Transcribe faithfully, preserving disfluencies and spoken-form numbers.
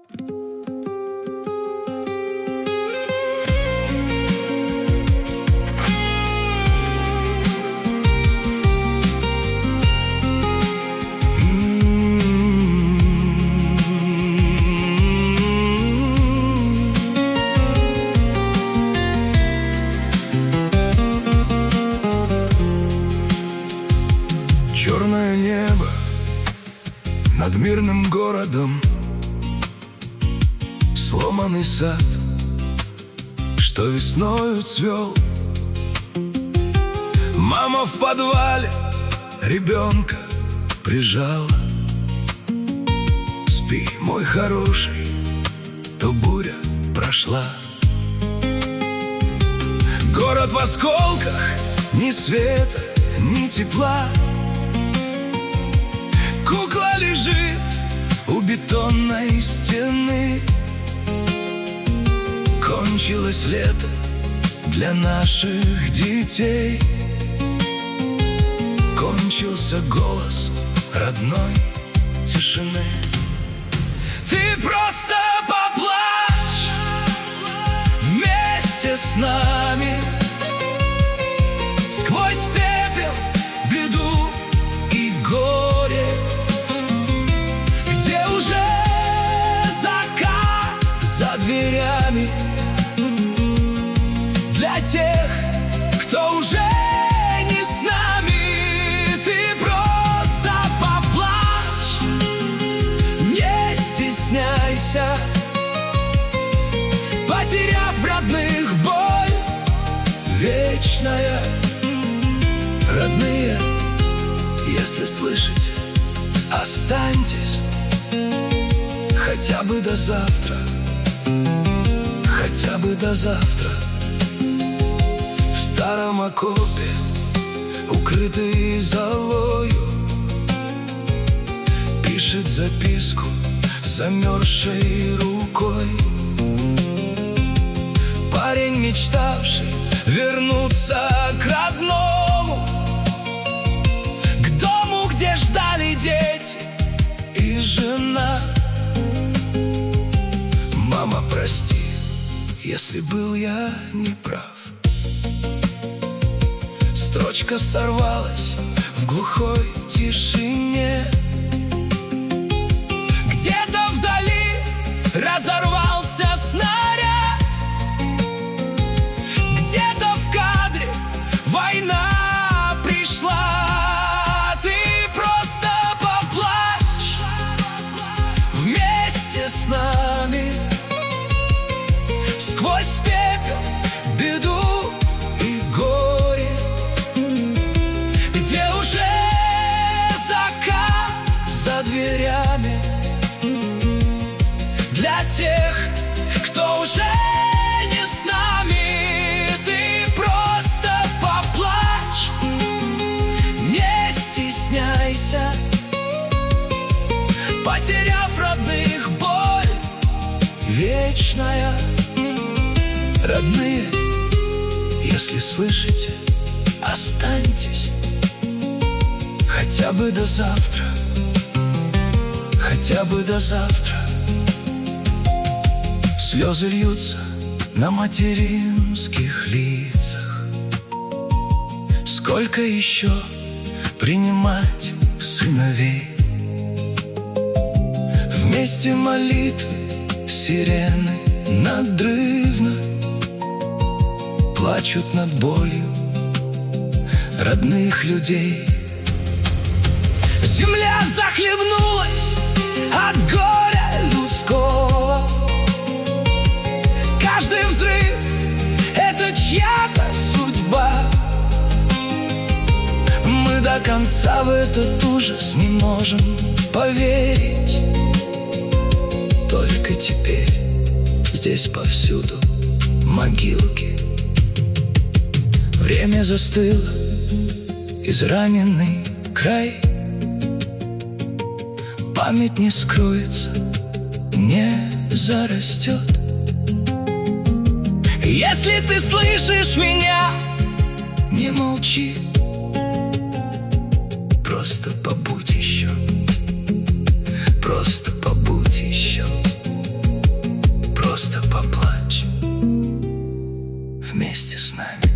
Черное небо над мирным городом, сломанный сад, что весною цвел. Мама в подвале ребенка прижала. Спи, мой хороший, то буря прошла. Город в осколках, ни света, ни тепла. Кукла лежит у бетонной стены. Кончилось лето для наших детей. Кончился голос родной тишины. Ты просто поплачь вместе с нами сквозь пепел, беду и горе, где уже закат за дверями. Для тех, кто уже не с нами, ты просто поплачь, не стесняйся, потеряв родных боль вечная. Родные, если слышите, останьтесь хотя бы до завтра, хотя бы до завтра. В старом окопе, укрытый золою, пишет записку замерзшей рукой. Парень, мечтавший вернуться к родному, к дому, где ждали дети и жена. Мама, прости, если был я неправ. Строчка сорвалась в глухой тишине. Где-то вдали разорвался снаряд. Где-то в кадре война пришла. Ты просто поплачь вместе с нами сквозь пепел, беду и горе, где уже закат за дверями. Для тех, кто уже не с нами, ты просто поплачь, не стесняйся, потеряв родных боль вечная. Родные, если слышите, останьтесь хотя бы до завтра, хотя бы до завтра. Слезы льются на материнских лицах. Сколько еще принимать сыновей? Вместе молитвы, сирены надрывно плачут над болью родных людей. Земля захлебнулась от горя людского. Каждый взрыв — это чья-то судьба. Мы до конца в этот ужас не можем поверить. Только теперь здесь повсюду могилки. Время застыло, израненный край. Память не скроется, не зарастет. Если ты слышишь меня, не молчи, просто побудь еще, просто побудь еще. вместе с нами.